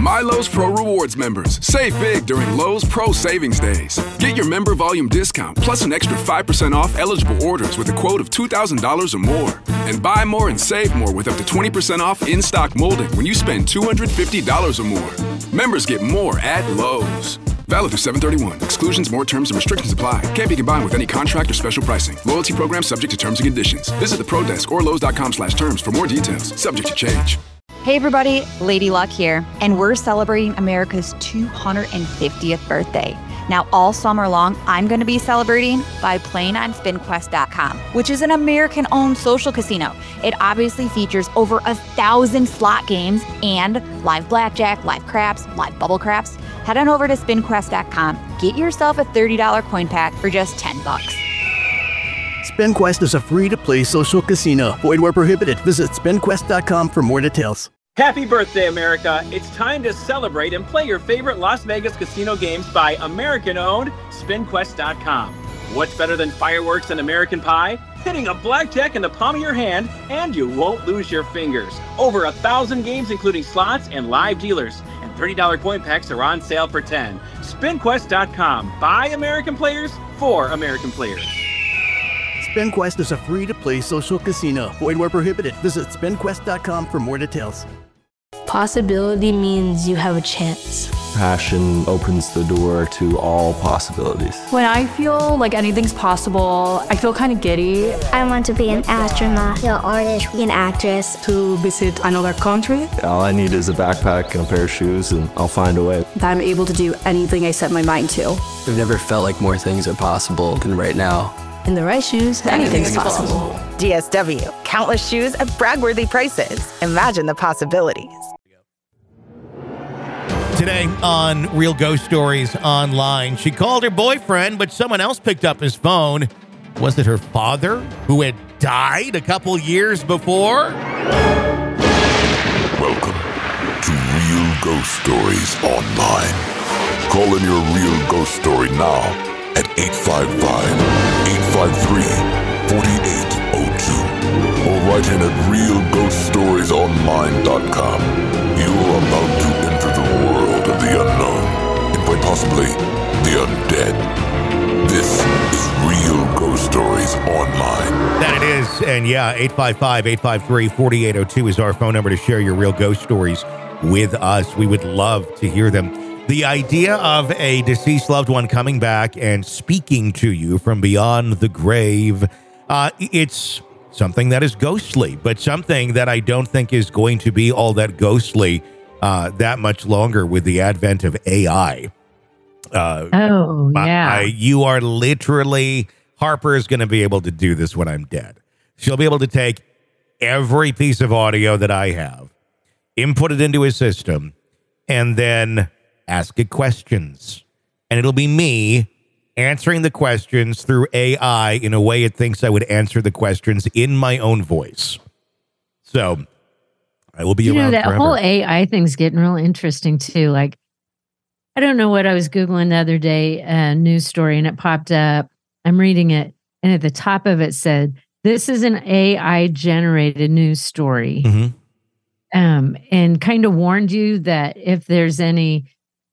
My Lowe's Pro Rewards members. Save big during Lowe's Pro Savings Days. Get your member volume discount plus an extra 5% off eligible orders with a quote of $2,000 or more. And buy more and save more with up to 20% off in-stock molding when you spend $250 or more. Members get more at Lowe's. Valid through 7/31. Exclusions, more terms, and restrictions apply. Can't be combined with any contract or special pricing. Loyalty program subject to terms and conditions. Visit the Pro Desk or Lowes.com/terms for more details. Subject to change. Hey everybody, Lady Luck here, and we're celebrating America's 250th birthday. Now all summer long, I'm going to be celebrating by playing on SpinQuest.com, which is an American-owned social casino. It obviously features over 1,000 slot games and live blackjack, live craps, live bubble craps. Head on over to SpinQuest.com, get yourself a $30 coin pack for just $10. SpinQuest is a free-to-play social casino. Void where prohibited. Visit SpinQuest.com for more details. Happy birthday, America. It's time to celebrate and play your favorite Las Vegas casino games by American-owned SpinQuest.com. What's better than fireworks and American pie? Hitting a blackjack in the palm of your hand, and you won't lose your fingers. Over 1,000 games, including slots and live dealers. And $30 coin packs are on sale for $10. SpinQuest.com. By American players, for American players. SpinQuest is a free-to-play social casino. Void where prohibited. Visit SpinQuest.com for more details. Possibility means you have a chance. Passion opens the door to all possibilities. When I feel like anything's possible, I feel kind of giddy. I want to be an astronaut, an artist, an actress. To visit another country. All I need is a backpack and a pair of shoes, and I'll find a way. That I'm able to do anything I set my mind to. I've never felt like more things are possible than right now. In the right shoes, anything's possible. DSW, countless shoes at brag-worthy prices. Imagine the possibilities. Today on Real Ghost Stories Online, she called her boyfriend, but someone else picked up his phone. Was it her father who had died a couple years before? Welcome to Real Ghost Stories Online. Call in your real ghost story now at 855-853-4802 or write in at realghoststoriesonline.com. You're about to enter the world of the unknown and quite possibly the undead. This is Real Ghost Stories Online. That it is. And yeah, 855-853-4802 is our phone number to share your real ghost stories with us. We would love to hear them. The idea of a deceased loved one coming back and speaking to you from beyond the grave, it's something that is ghostly, but something that I don't think is going to be all that ghostly that much longer with the advent of AI. You are literally, Harper is going to be able to do this when I'm dead. She'll be able to take every piece of audio that I have, input it into his system, and then ask it questions. And it'll be me answering the questions through AI in a way it thinks I would answer the questions in my own voice. So I will be around that forever. whole AI thing's getting real interesting too. Like, I don't know what I was Googling the other day, a news story, and it popped up. I'm reading it, and at the top of it said, "This is an AI generated news story." Mm-hmm. And kind of warned you that if there's any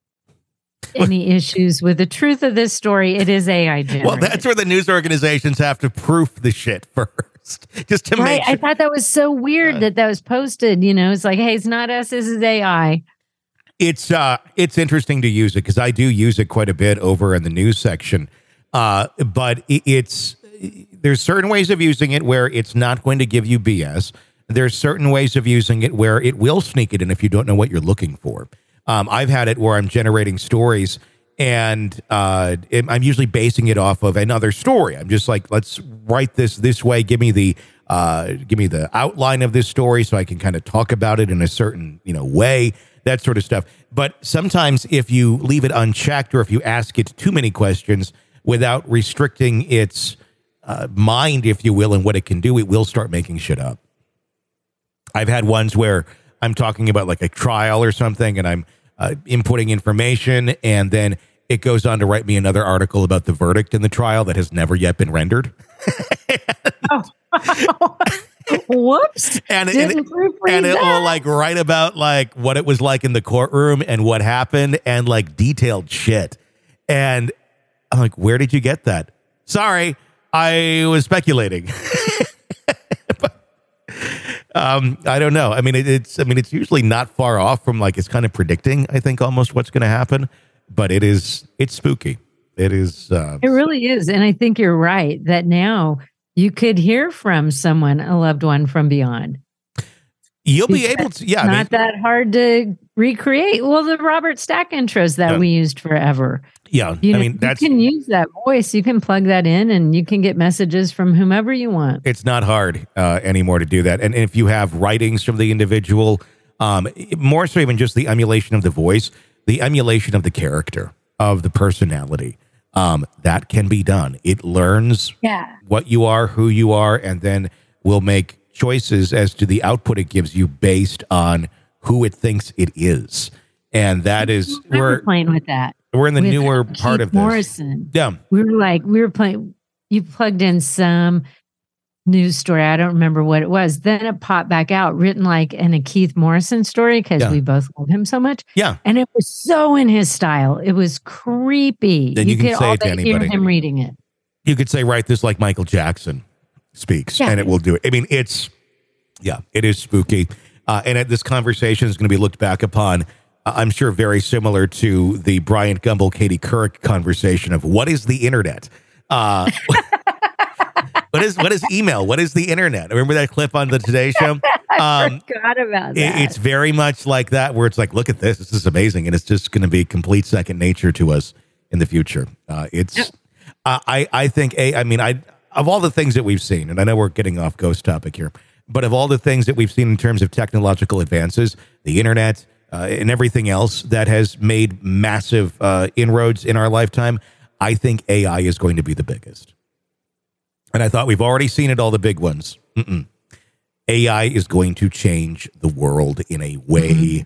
issues with the truth of this story, it is AI generated. Well, that's where the news organizations have to proof the shit first, just to make sure. I thought that was so weird that was posted. You know, it's like, hey, it's not us, this is AI. It's interesting to use it because I do use it quite a bit over in the news section. But there's certain ways of using it where it's not going to give you BS. There's certain ways of using it where it will sneak it in if you don't know what you're looking for. I've had it where I'm generating stories and I'm usually basing it off of another story. I'm just like, let's write this way. Give me the outline of this story so I can kind of talk about it in a certain, way, that sort of stuff. But sometimes if you leave it unchecked or if you ask it too many questions without restricting its mind, if you will, and what it can do, it will start making shit up. I've had ones where I'm talking about like a trial or something and I'm inputting information and then it goes on to write me another article about the verdict in the trial that has never yet been rendered. Whoops. And Didn't proofread it that. will like write about like what it was like in the courtroom and what happened and like detailed shit. And I'm like, where did you get that? Sorry, I was speculating. I don't know. I mean, it's usually not far off from like it's kind of predicting, I think, almost what's going to happen. But it's spooky. It is. It really is. And I think you're right that now you could hear from someone, a loved one from beyond. You'll be able to. Yeah. Not that hard to recreate. Well, the Robert Stack intros that we used forever. Yeah. You that's. You can use that voice. You can plug that in and you can get messages from whomever you want. It's not hard anymore to do that. And if you have writings from the individual, more so even just the emulation of the voice, the emulation of the character, of the personality, that can be done. It learns what you are, who you are, and then will make choices as to the output it gives you based on who it thinks it is. And that is we're playing with that. We're in the newer part of this. Morrison. Yeah. We were playing, you plugged in some news story. I don't remember what it was. Then it popped back out, written like in a Keith Morrison story because we both love him so much. Yeah. And it was so in his style. It was creepy. Then you can could say all it to day hear anybody. him reading it. You could say, write this like Michael Jackson speaks, and it will do it. I mean, it is spooky. And this conversation is going to be looked back upon, I'm sure, very similar to the Bryant Gumbel, Katie Couric conversation of what is the internet? What is email? What is the internet? Remember that clip on the Today Show? I forgot about that. It's very much like that, where it's like, look at this. This is amazing. And it's just going to be complete second nature to us in the future. I think, of all the things that we've seen, and I know we're getting off ghost topic here, but of all the things that we've seen in terms of technological advances, the internet, and everything else that has made massive inroads in our lifetime, I think AI is going to be the biggest. And I thought we've already seen it, all the big ones. AI is going to change the world in a way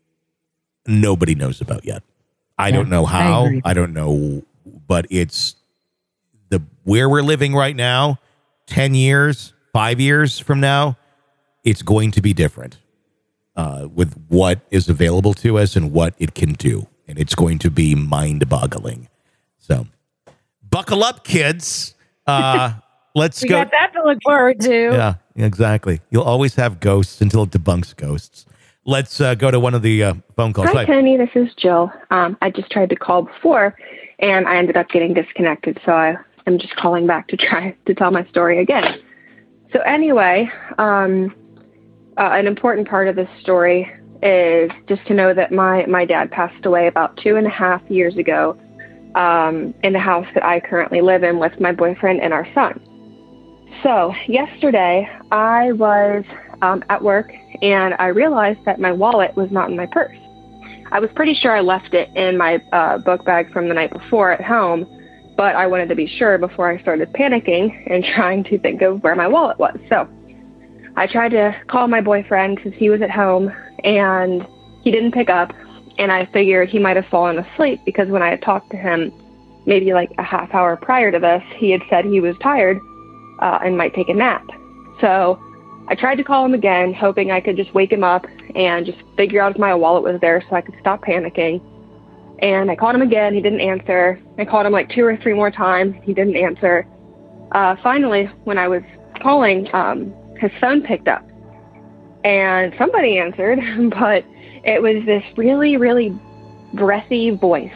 nobody knows about yet. I don't know how. I don't know, but it's where we're living right now, 10 years, 5 years from now, it's going to be different with what is available to us and what it can do. And it's going to be mind-boggling. So buckle up, kids. Let's we go. got that to look forward to. Yeah, exactly. You'll always have ghosts until it debunks ghosts. Let's go to one of the phone calls. Hi, Tony. This is Jill. I just tried to call before, and I ended up getting disconnected. So I'm just calling back to try to tell my story again. So anyway, an important part of this story is just to know that my dad passed away about 2.5 years ago in the house that I currently live in with my boyfriend and our son. So yesterday I was at work and I realized that my wallet was not in my purse. I was pretty sure I left it in my book bag from the night before at home, but I wanted to be sure before I started panicking and trying to think of where my wallet was. So I tried to call my boyfriend because he was at home and he didn't pick up. And I figured he might have fallen asleep because when I had talked to him maybe like a half hour prior to this, he had said he was tired and might take a nap. So I tried to call him again, hoping I could just wake him up and just figure out if my wallet was there so I could stop panicking. And I called him again. He didn't answer. I called him like 2 or 3 more times. He didn't answer. Finally, when I was calling, his phone picked up. And somebody answered, but it was this really, really breathy voice.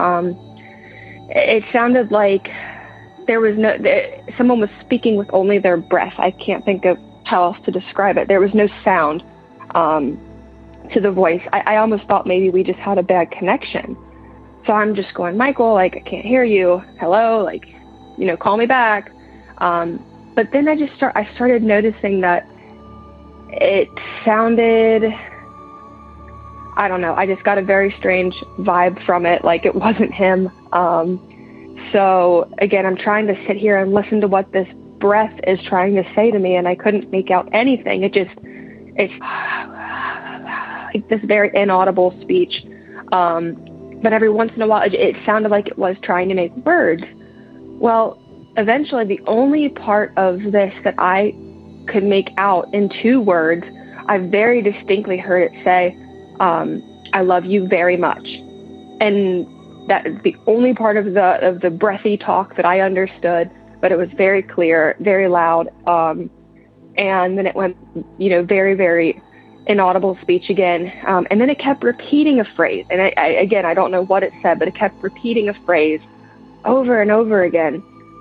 It sounded like there was someone was speaking with only their breath. I can't think of how else to describe it. There was no sound to the voice. I almost thought maybe we just had a bad connection. So I'm just going, Michael, like, I can't hear you. Hello, like, call me back. But then I started noticing that it sounded, I don't know, I just got a very strange vibe from it, like it wasn't him. So again, I'm trying to sit here and listen to what this breath is trying to say to me, and I couldn't make out anything. It's like this very inaudible speech. But every once in a while, it sounded like it was trying to make words. Well, eventually, the only part of this that I could make out in 2 words. I very distinctly heard it say, I love you very much. And that is the only part of the breathy talk that I understood, but it was very clear, very loud. And then it went, very, very inaudible speech again. And then it kept repeating a phrase. And I don't know what it said, but it kept repeating a phrase over and over again.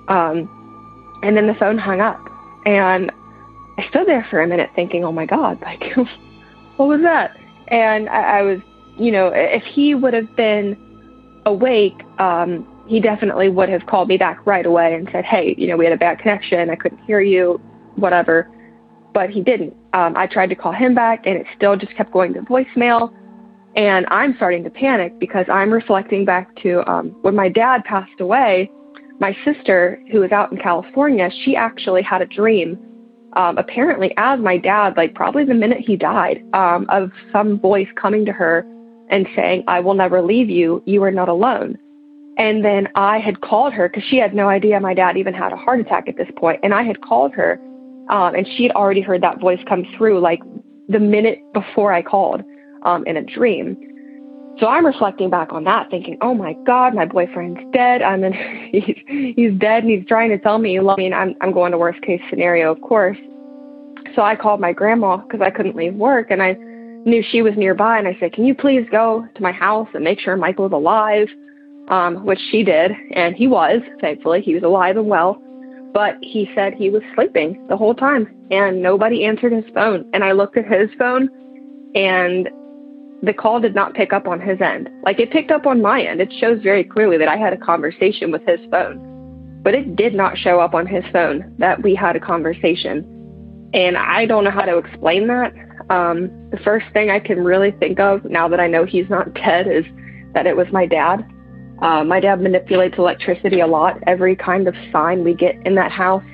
And then the phone hung up. And I stood there for a minute thinking, oh my God, like, what was that? And I was, if he would have been awake, he definitely would have called me back right away and said, hey, we had a bad connection. I couldn't hear you, whatever. But he didn't. I tried to call him back and it still just kept going to voicemail. And I'm starting to panic because I'm reflecting back to when my dad passed away, my sister, who was out in California, she actually had a dream, apparently as my dad, like probably the minute he died, of some voice coming to her and saying, I will never leave you. You are not alone. And then I had called her because she had no idea my dad even had a heart attack at this point. And I had called her and she had already heard that voice come through like the minute before I called in a dream. So I'm reflecting back on that thinking, oh my God, my boyfriend's dead. He's dead and he's trying to tell me, and I'm going to worst case scenario, of course. So I called my grandma because I couldn't leave work and I knew she was nearby. And I said, can you please go to my house and make sure Michael's alive? Which she did. And he was, thankfully, he was alive and well. But he said he was sleeping the whole time and nobody answered his phone. And I looked at his phone and the call did not pick up on his end. Like it picked up on my end. It shows very clearly that I had a conversation with his phone, but it did not show up on his phone that we had a conversation. And I don't know how to explain that. The first thing I can really think of now that I know he's not dead is that it was my dad. My dad manipulates electricity a lot. Every kind of sign we get in that house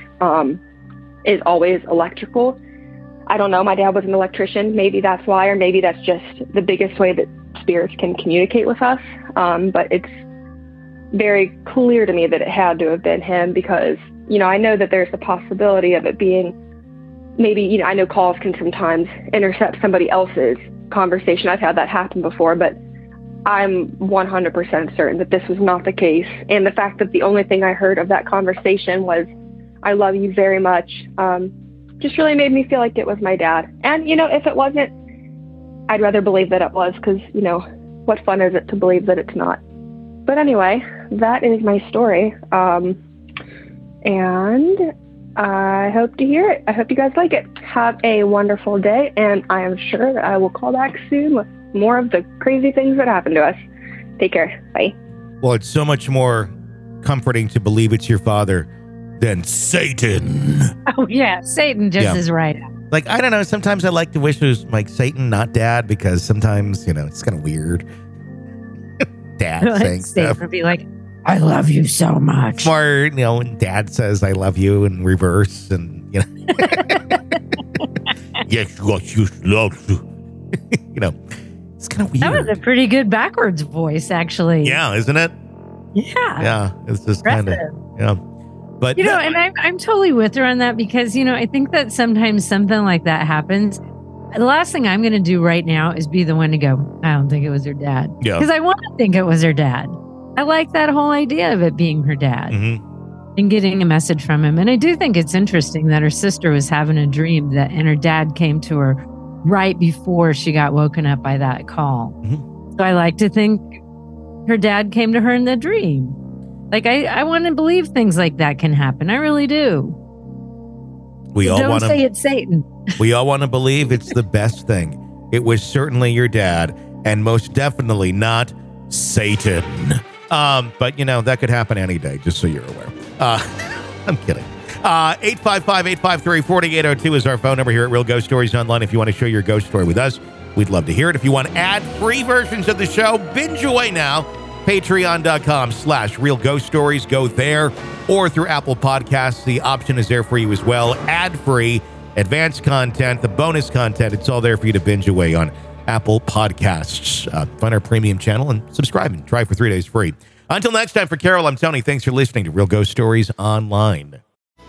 is always electrical. I don't know. My dad was an electrician. Maybe that's why, or maybe that's just the biggest way that spirits can communicate with us. But it's very clear to me that it had to have been him because, I know that there's a possibility of it being maybe, I know calls can sometimes intercept somebody else's conversation. I've had that happen before, but I'm 100% certain that this was not the case. And the fact that the only thing I heard of that conversation was, I love you very much, just really made me feel like it was my dad. And, if it wasn't, I'd rather believe that it was because, what fun is it to believe that it's not? But anyway, that is my story. And I hope to hear it. I hope you guys like it. Have a wonderful day. And I am sure that I will call back soon with more of the crazy things that happened to us. Take care. Bye. Well, it's so much more comforting to believe it's your father than Satan. Oh, yeah. Satan just is right. Like, I don't know. Sometimes I like to wish it was like Satan, not dad, because sometimes, it's kind of weird. Dad saying Satan stuff. would be like, I love you so much. Or, when dad says, I love you in reverse and, yes, what you love you. It's kind of weird. That was a pretty good backwards voice, actually. Yeah, isn't it? Yeah. Yeah. It's just kind of, But and I'm totally with her on that because, I think that sometimes something like that happens. The last thing I'm going to do right now is be the one to go, I don't think it was her dad. Yeah. Because I want to think it was her dad. I like that whole idea of it being her dad and getting a message from him. And I do think it's interesting that her sister was having a dream and her dad came to her right before she got woken up by that call. So I like to think her dad came to her in the dream. Like, I want to believe things like that can happen. I really do. Don't say it's Satan. We all want to believe it's the best thing. It was certainly your dad and most definitely not Satan. But, that could happen any day, just so you're aware. I'm kidding. 855-853-4802 is our phone number here at Real Ghost Stories Online. If you want to share your ghost story with us, we'd love to hear it. If you want ad-free versions of the show, binge away now. Patreon.com/Real Ghost Stories. Go there or through Apple Podcasts. The option is there for you as well. Ad-free, advanced content, the bonus content. It's all there for you to binge away on Apple Podcasts. Find our premium channel and subscribe and try for 3 days free. Until next time, for Carol, I'm Tony. Thanks for listening to Real Ghost Stories Online.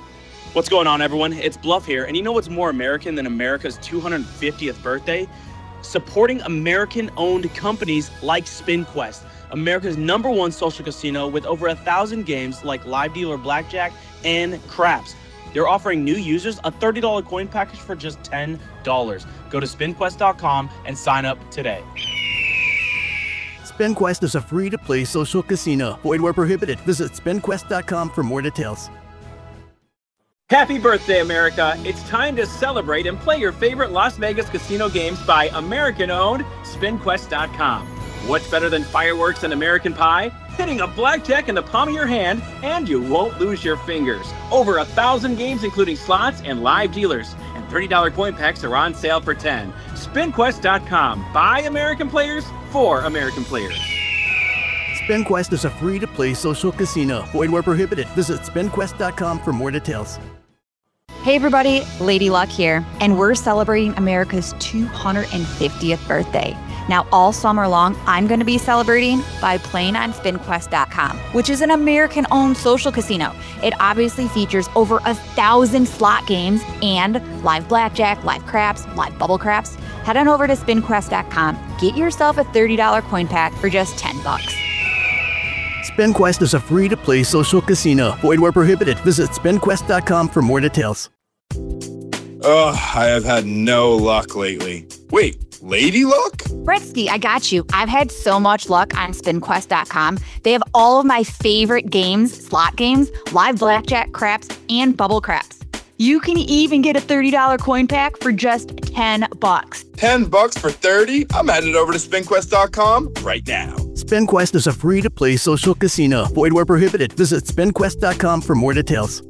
What's going on, everyone? It's Bluff here, and you know what's more American than America's 250th birthday? Supporting American-owned companies like SpinQuest, America's #1 social casino with over 1,000 games like live dealer blackjack and craps. They're offering new users a $30 coin package for just $10. Go to SpinQuest.com and sign up today. SpinQuest is a free-to-play social casino. Void where prohibited. Visit SpinQuest.com for more details. Happy birthday, America. It's time to celebrate and play your favorite Las Vegas casino games by American-owned SpinQuest.com. What's better than fireworks and American pie? Hitting a blackjack in the palm of your hand, and you won't lose your fingers. Over 1,000 games, including slots and live dealers, and $30 coin packs are on sale for $10. SpinQuest.com. By American players, for American players. SpinQuest is a free-to-play social casino. Void where prohibited. Visit SpinQuest.com for more details. Hey everybody, Lady Luck here, and we're celebrating America's 250th birthday. Now, all summer long, I'm going to be celebrating by playing on SpinQuest.com, which is an American-owned social casino. It obviously features over 1,000 slot games and live blackjack, live craps, live bubble craps. Head on over to SpinQuest.com. Get yourself a $30 coin pack for just $10. SpinQuest is a free-to-play social casino. Void where prohibited. Visit SpinQuest.com for more details. Ugh, I have had no luck lately. Wait, Lady Luck? Bretsky, I got you. I've had so much luck on SpinQuest.com. They have all of my favorite games, slot games, live blackjack, craps, and bubble craps. You can even get a $30 coin pack for just $10. $10 for 30? I'm headed over to SpinQuest.com right now. SpinQuest is a free-to-play social casino. Void where prohibited. Visit SpinQuest.com for more details.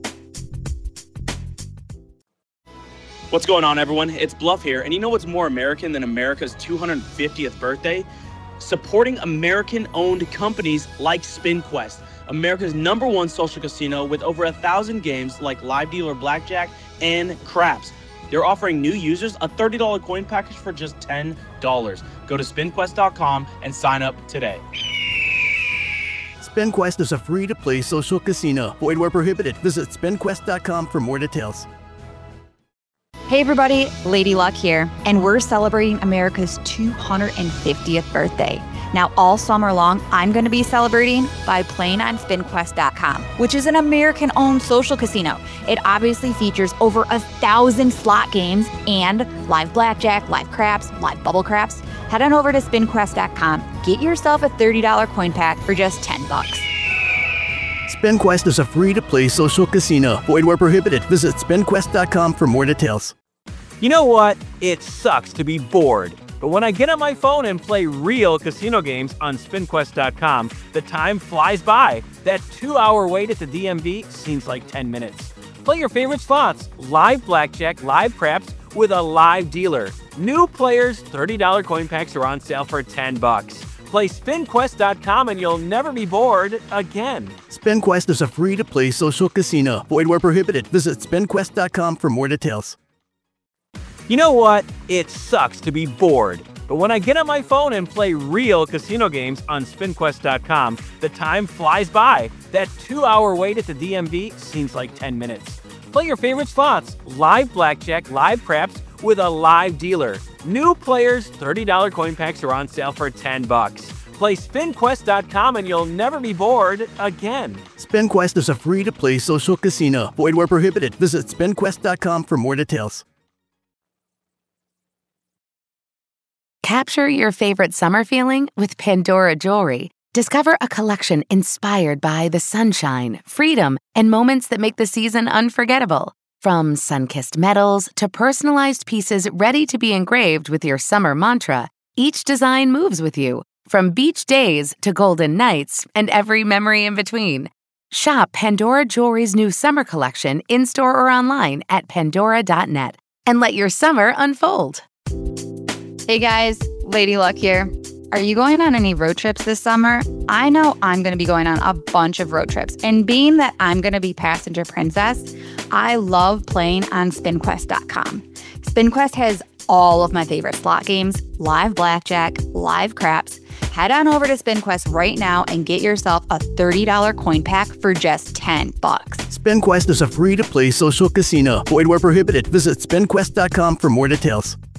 What's going on, everyone? It's Bluff here, and you know what's more American than America's 250th birthday? Supporting American-owned companies like SpinQuest, America's #1 social casino with over 1,000 games like live dealer blackjack and craps. They're offering new users a $30 coin package for just $10. Go to SpinQuest.com and sign up today. SpinQuest is a free-to-play social casino. Void where prohibited. Visit SpinQuest.com for more details. Hey everybody, Lady Luck here, and we're celebrating America's 250th birthday. Now, all summer long, I'm going to be celebrating by playing on SpinQuest.com, which is an American-owned social casino. It obviously features over 1,000 slot games and live blackjack, live craps, live bubble craps. Head on over to SpinQuest.com. Get yourself a $30 coin pack for just $10. SpinQuest is a free-to-play social casino. Void where prohibited. Visit SpinQuest.com for more details. You know what? It sucks to be bored. But when I get on my phone and play real casino games on SpinQuest.com, the time flies by. That 2-hour wait at the DMV seems like 10 minutes. Play your favorite slots, live blackjack, live craps, with a live dealer. New players, $30 coin packs are on sale for $10. Play SpinQuest.com and you'll never be bored again. SpinQuest is a free-to-play social casino. Void where prohibited. Visit SpinQuest.com for more details. You know what? It sucks to be bored. But when I get on my phone and play real casino games on SpinQuest.com, the time flies by. That 2-hour wait at the DMV seems like 10 minutes. Play your favorite slots, live blackjack, live craps, with a live dealer. New players, $30 coin packs are on sale for $10. Play SpinQuest.com and you'll never be bored again. SpinQuest is a free-to-play social casino. Void where prohibited. Visit SpinQuest.com for more details. Capture your favorite summer feeling with Pandora Jewelry. Discover a collection inspired by the sunshine, freedom, and moments that make the season unforgettable. From sun-kissed metals to personalized pieces ready to be engraved with your summer mantra, each design moves with you, from beach days to golden nights and every memory in between. Shop Pandora Jewelry's new summer collection in-store or online at pandora.net and let your summer unfold. Hey guys, Lady Luck here. Are you going on any road trips this summer? I know I'm going to be going on a bunch of road trips, and being that I'm going to be passenger princess, I love playing on SpinQuest.com. SpinQuest has all of my favorite slot games, live blackjack, live craps. head on over to SpinQuest right now and get yourself a $30 coin pack for just $10. SpinQuest is a free-to-play social casino. Void where prohibited. Visit spinquest.com for more details.